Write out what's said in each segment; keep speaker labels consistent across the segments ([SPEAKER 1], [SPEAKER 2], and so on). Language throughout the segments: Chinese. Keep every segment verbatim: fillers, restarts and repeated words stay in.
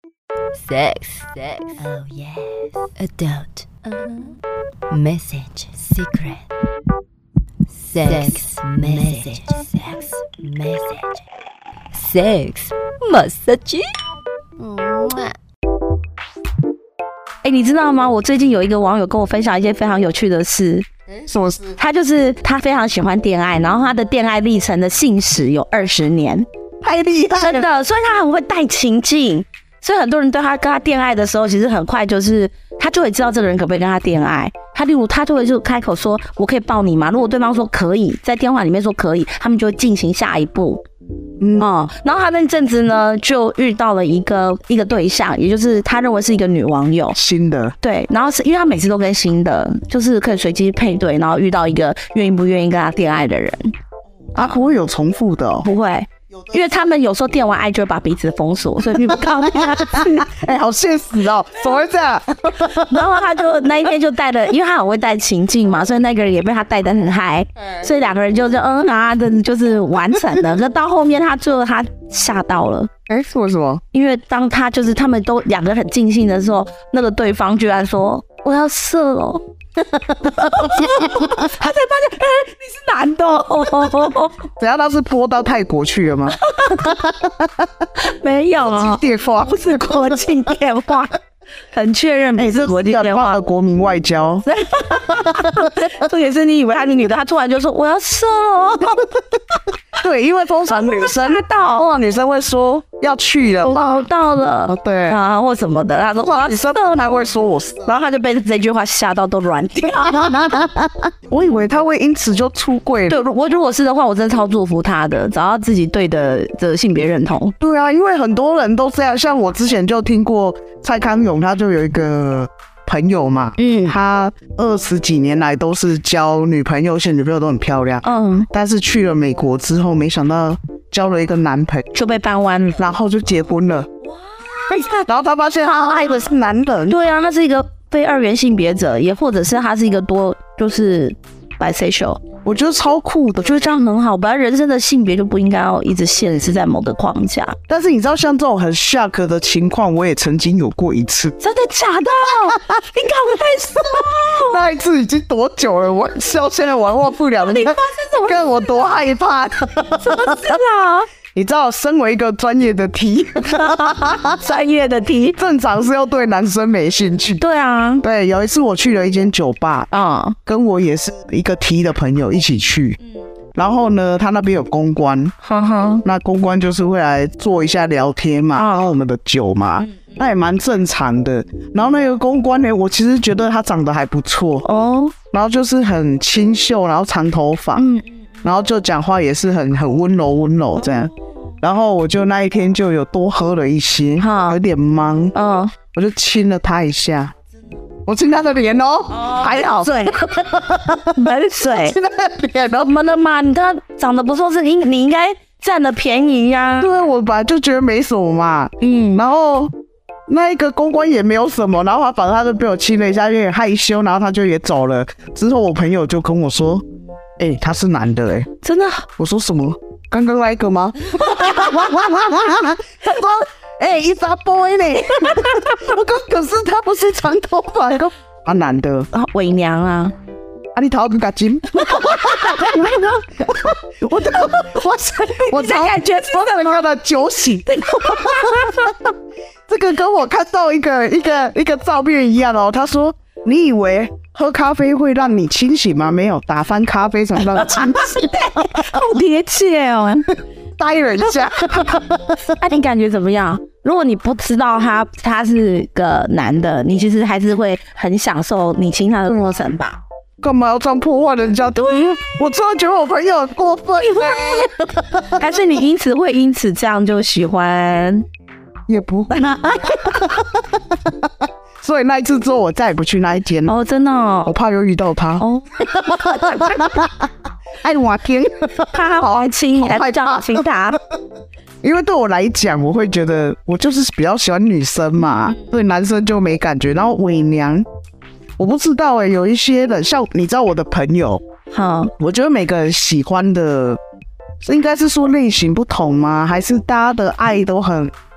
[SPEAKER 1] Sex, sex, oh yes. Adult, uh-huh. Message, secret. Sex, message, sex, message. Sex, massage.
[SPEAKER 2] 哎、欸，你知道吗？我最近有一个网友跟我分享一件非常有趣的事。
[SPEAKER 3] 什么事？
[SPEAKER 2] 他就是他非常喜欢恋爱，然后他的恋爱历程的信史有二十年，
[SPEAKER 3] 太厉害了，
[SPEAKER 2] 真的，所以他很会带情境。所以很多人对他跟他恋爱的时候，其实很快就是他就会知道这个人可不可以跟他恋爱。他例如他就会就开口说：“我可以抱你吗？”如果对方说可以，在电话里面说可以，他们就会进行下一步。嗯，哦、然后他那阵子呢，就遇到了一个一个对象，也就是他认为是一个女网友，
[SPEAKER 3] 新的。对，
[SPEAKER 2] 然后是因为他每次都跟新的，就是可以随机配对，然后遇到一个愿意不愿意跟他恋爱的人。
[SPEAKER 3] 啊，不会有重复的、哦？
[SPEAKER 2] 不会。因为他们有时候电完爱就会把彼此封锁，所以遇不到他。
[SPEAKER 3] 哎、欸，好现实哦，怎么会这样？
[SPEAKER 2] 然后他就那一天就带了，因为他很会带情境嘛，所以那个人也被他带得很嗨，所以两个人就就嗯啊的，就是完成了。可到后面他最后他吓到了。
[SPEAKER 3] 哎、欸，为什么？
[SPEAKER 2] 因为当他就是他们都两个人很尽兴的时候，那个对方居然说我要射了。他才发现，哎、欸，你是男的哦。
[SPEAKER 3] 等下他是播到泰国去了吗？
[SPEAKER 2] 没有啊，
[SPEAKER 3] 电话
[SPEAKER 2] 不是国际电话，很确认不是国际电话，
[SPEAKER 3] 国民外交。
[SPEAKER 2] 这也是你以为他是女的，他突然就说我要射了。
[SPEAKER 3] 对，因为通常女生到，哇，女生会说要去了，
[SPEAKER 2] 我到了，
[SPEAKER 3] 哦、对
[SPEAKER 2] 啊，或什么的。他说哇，
[SPEAKER 3] 女生他会说我，
[SPEAKER 2] 然后他就被这句话吓到都软掉。
[SPEAKER 3] 我以为他会因此就出柜了。
[SPEAKER 2] 对，我如果是的话，我真的超祝福他的，找到自己对的的性别认同。
[SPEAKER 3] 对啊，因为很多人都这样，像我之前就听过蔡康永，他就有一个朋友嘛，嗯，他二十几年来都是交女朋友，而且女朋友都很漂亮，嗯，但是去了美国之后，没想到交了一个男朋友，
[SPEAKER 2] 就被扳弯了，
[SPEAKER 3] 然后就结婚了。哇！然后他发现他爱的是男人。
[SPEAKER 2] 对啊，他是一个非二元性别者，也或者是他是一个多就是 bisexual。
[SPEAKER 3] 我觉得超酷的，
[SPEAKER 2] 我觉得这样很好。本来人生的性别就不应该要一直限制在某个框架。
[SPEAKER 3] 但是你知道，像这种很 shock 的情况，我也曾经有过一次。
[SPEAKER 2] 真的假的？你赶快说。
[SPEAKER 3] 那一次已经多久了？我到现在我忘不了了。
[SPEAKER 2] 你发生什么？
[SPEAKER 3] 跟我多害怕？
[SPEAKER 2] 什么事啊？
[SPEAKER 3] 你知道，身为一个专业的 T，
[SPEAKER 2] 专业的 T，
[SPEAKER 3] 正常是要对男生没兴趣。
[SPEAKER 2] 对啊，
[SPEAKER 3] 对，有一次我去了一间酒吧，啊、嗯，跟我也是一个 T 的朋友一起去，嗯，然后呢，他那边有公关，呵呵，那公关就是会来做一下聊天嘛，然后我们的酒嘛，嗯、那也蛮正常的。然后那个公关呢，我其实觉得他长得还不错哦，然后就是很清秀，然后长头发，嗯。然后就讲话也是很很温柔温柔这样，然后我就那一天就有多喝了一些，有点懵，嗯，我就亲了他一下，我亲他的脸哦，哦还好，
[SPEAKER 2] 水，门水，
[SPEAKER 3] 亲他的脸哦，
[SPEAKER 2] 怎么了嘛？你他长得不错，是你你应该占了便宜呀、啊。
[SPEAKER 3] 对，我本来就觉得没什么嘛，嗯，然后那一个公关也没有什么，然后他反正他就被我亲了一下，有点害羞，然后他就也走了。之后我朋友就跟我说。哎、欸，他是男的哎、欸，
[SPEAKER 2] 真的？
[SPEAKER 3] 我说什么？刚刚那个吗？他说，哎、欸，一扎 boy 呢？我说，可是他不是长头发，他男的
[SPEAKER 2] 啊，伪娘啊！
[SPEAKER 3] 啊，你头更金？我的，我我才感觉我可能看到酒醒。这个跟我看到一个一个一个照片一样哦。他说。你以为喝咖啡会让你清醒吗？没有，打翻咖啡才让你清醒。
[SPEAKER 2] 好贴切哦，
[SPEAKER 3] 呆人家。
[SPEAKER 2] 那、啊、你感觉怎么样？如果你不知道他他是个男的，你其实还是会很享受你亲他的过程吧？
[SPEAKER 3] 干嘛要这样破坏人家？对，我真的觉得我朋友很过分。
[SPEAKER 2] 还是你因此会因此这样就喜欢？
[SPEAKER 3] 也不会。所以那一次之后，我再也不去那一间了。
[SPEAKER 2] 哦，真的哦，
[SPEAKER 3] 我怕又遇到他。哦，爱我听，
[SPEAKER 2] 他好爱亲，还会这样亲他。
[SPEAKER 3] 因为对我来讲，我会觉得我就是比较喜欢女生嘛，对男生就没感觉。然后伪娘，我不知道哎、欸，有一些人像你知道我的朋友，好，我觉得每个人喜欢的，应该是说类型不同吗？还是大家的爱都很？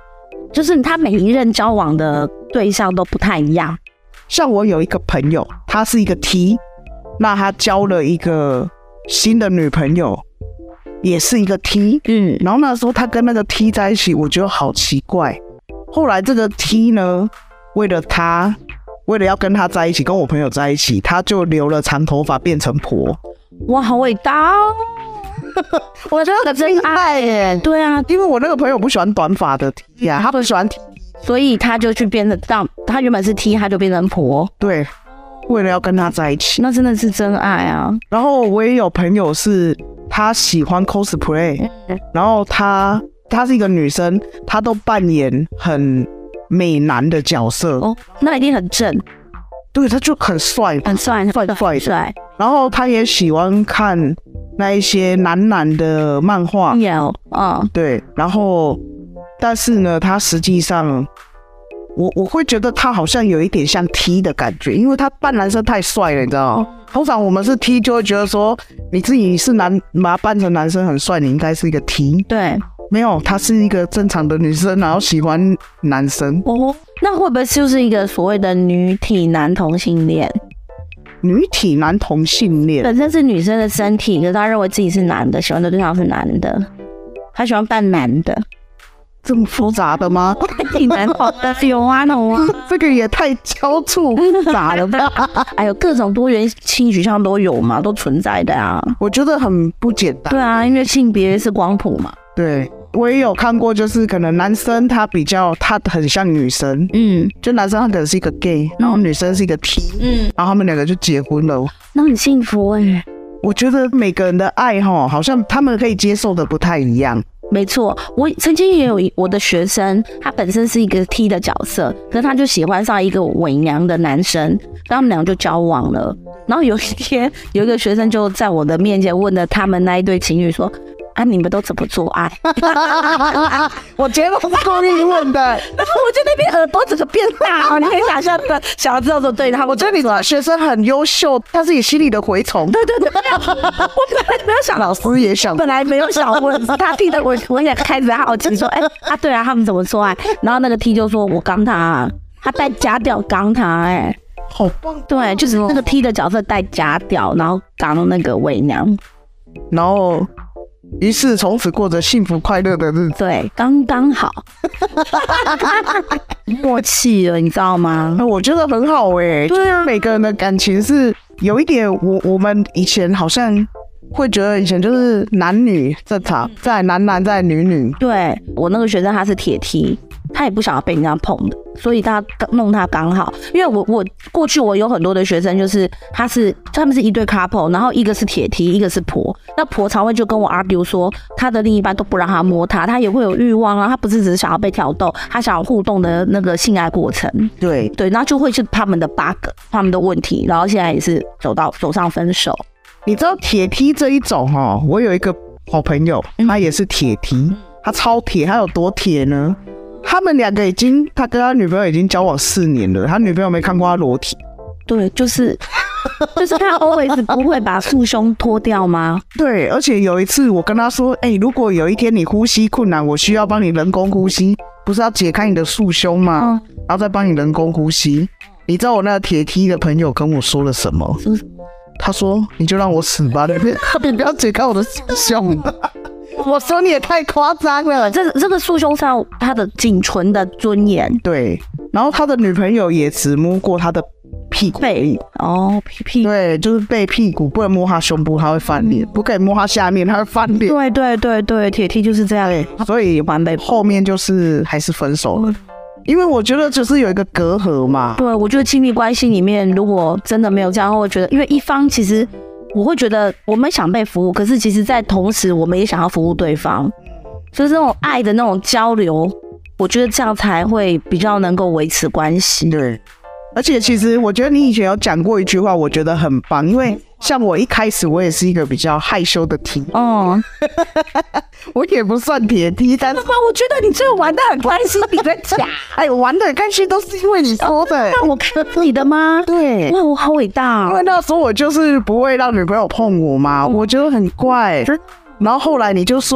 [SPEAKER 2] 就是他每一任交往的对象都不太一样。
[SPEAKER 3] 像我有一个朋友，他是一个 T， 那他交了一个新的女朋友，也是一个 T， 嗯，然后那时候他跟那个 T 在一起，我觉得好奇怪。后来这个 T 呢，为了他，为了要跟他在一起，跟我朋友在一起，他就留了长头发变成婆。
[SPEAKER 2] 哇，好伟大哦！我觉得真爱耶。对啊，
[SPEAKER 3] 因为我那个朋友不喜欢短发的 T 啊，他不喜欢 T，
[SPEAKER 2] 所以他就去变成当他原本是 T， 他就变成婆。
[SPEAKER 3] 对，为了要跟他在一起，
[SPEAKER 2] 那真的是真爱啊。
[SPEAKER 3] 然后我也有朋友是他喜欢 cosplay，、嗯、然后他她是一个女生，她都扮演很美男的角色。
[SPEAKER 2] 哦，那一定很正。
[SPEAKER 3] 对，他就很帅，
[SPEAKER 2] 很帅，
[SPEAKER 3] 帅帅
[SPEAKER 2] 帅。
[SPEAKER 3] 然后他也喜欢看那一些男男的漫画，
[SPEAKER 2] 有，嗯，
[SPEAKER 3] 对。然后，但是呢，他实际上，我我会觉得他好像有一点像 T 的感觉，因为他扮男生太帅了，你知道吗？通常我们是 T 就会觉得说，你自己是男，把他扮成男生很帅，你应该是一个 T。
[SPEAKER 2] 对。
[SPEAKER 3] 没有，她是一个正常的女生，然后喜欢男生。
[SPEAKER 2] 哦，那会不会就是一个所谓的女体男同性恋？
[SPEAKER 3] 女体男同性恋
[SPEAKER 2] 本身是女生的身体，可是她认为自己是男的，喜欢的对象是男的，她喜欢扮男的。
[SPEAKER 3] 这么复杂的吗？
[SPEAKER 2] 挺难懂的，有啊，有啊，
[SPEAKER 3] 这个也太交错复杂了吧？
[SPEAKER 2] 还有各种多元性取向都有嘛，都存在的啊。
[SPEAKER 3] 我觉得很不简单。
[SPEAKER 2] 对啊，因为性别是光谱嘛。
[SPEAKER 3] 对，我也有看过，就是可能男生他比较他很像女生，嗯，就男生他可能是一个 gay， 然后女生是一个 T， 嗯，然后他们两个就结婚了，
[SPEAKER 2] 那很幸福哎、欸。
[SPEAKER 3] 我觉得每个人的爱齁，好像他们可以接受的不太一样。
[SPEAKER 2] 没错，我曾经也有我的学生，他本身是一个 T 的角色，可是他就喜欢上一个伪娘的男生，然后他们两个就交往了。然后有一天，有一个学生就在我的面前问了他们那一对情侣说：“啊，你们都怎么做爱？”
[SPEAKER 3] 我觉得我是故意问的，然
[SPEAKER 2] 后我就那边耳朵整个变大哦，你可以想象的，想要知道说对他，
[SPEAKER 3] 我觉得你的学生很优秀，他是你心里的蛔虫。
[SPEAKER 2] 对对对，我本来没有想，
[SPEAKER 3] 老师也想，
[SPEAKER 2] 本来没有想问，他听的我我也开始好奇说，哎、欸、啊对啊，他们怎么做爱？然后那个 T 就说我刚他，他带假屌刚他，哎、欸，
[SPEAKER 3] 好棒。
[SPEAKER 2] 对，就是那个 T 的角色带假屌，然后刚了那个伪娘，
[SPEAKER 3] 然后。于是从此过着幸福快乐的日子。
[SPEAKER 2] 对，刚刚好，默契了，你知道吗？
[SPEAKER 3] 我觉得很好哎、欸。对啊，每个人的感情是有一点，我我们以前好像会觉得以前就是男女正常，再男男再女女。
[SPEAKER 2] 对，我那个学生他是铁梯，他也不想要被人家碰的，所以他弄他刚好。因为我我过去我有很多的学生，就是他是他们是一对 couple， 然后一个是铁梯，一个是婆。那婆常会就跟我 argue 说，他的另一半都不让他摸他，他也会有欲望啊，他不是只是想要被挑逗，他想要互动的那个性爱过程。
[SPEAKER 3] 对
[SPEAKER 2] 对，然后就会是他们的 bug， 他们的问题，然后现在也是走到走上分手。
[SPEAKER 3] 你知道铁梯这一种哦，我有一个好朋友，他也是铁梯，他超铁，他有多铁呢？他们两个已经，他跟他女朋友已经交往四年了，他女朋友没看过他裸体。
[SPEAKER 2] 对，就是就是他 always 不会把束胸脱掉吗？
[SPEAKER 3] 对，而且有一次我跟他说，哎、欸，如果有一天你呼吸困难，我需要帮你人工呼吸，不是要解开你的束胸吗？嗯、然后再帮你人工呼吸。你知道我那个铁梯的朋友跟我说了什么？是他说：“你就让我死吧，你不你不要解开我的束胸。”我说你也太夸张了，
[SPEAKER 2] 这这个束胸上他的仅存的尊严。
[SPEAKER 3] 对，然后他的女朋友也只摸过他的屁股
[SPEAKER 2] 背哦，屁屁
[SPEAKER 3] 对，就是背屁股，不能摸他胸部，他会翻脸；不可以摸他下面，他会翻脸。
[SPEAKER 2] 对对对对，铁梯就是这样，
[SPEAKER 3] 所以完美后面就是还是分手了。因为我觉得就是有一个隔阂嘛。
[SPEAKER 2] 对，我觉得亲密关系里面，如果真的没有这样，我觉得，因为一方其实我会觉得我们想被服务，可是其实在同时我们也想要服务对方，就是那种爱的那种交流，我觉得这样才会比较能够维持关系。
[SPEAKER 3] 对，而且其实我觉得你以前有讲过一句话，我觉得很棒，因为像我一开始我也是一个比较害羞的 T， 哦，我也不算铁 T， 但是
[SPEAKER 2] 我觉得你这个玩得很开心，你在讲，
[SPEAKER 3] 哎，玩得很开心都是因为你说的，
[SPEAKER 2] 那我看你的吗？
[SPEAKER 3] 对，
[SPEAKER 2] 哇，我好伟大哦，
[SPEAKER 3] 因为那时候我就是不会让女朋友碰我嘛，我觉得很怪，然后后来你就说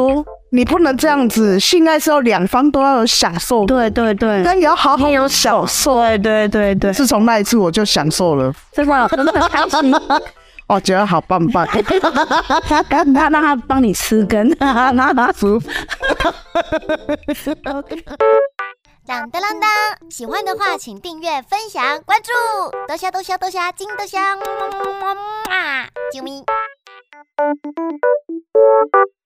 [SPEAKER 3] 你不能这样子，性爱是要两方都要有享受，
[SPEAKER 2] 对对对，
[SPEAKER 3] 但也要好好
[SPEAKER 2] 有享受，对对对对。
[SPEAKER 3] 自从那一次我就享受了，
[SPEAKER 2] 真的真的很开心。
[SPEAKER 3] 我觉得好棒棒，
[SPEAKER 2] 他让他帮你吃根，那他服。
[SPEAKER 4] 当当当当！喜欢的话，请订阅、分享、关注，多虾多虾多虾，金多虾，么么么么么啊！啾咪。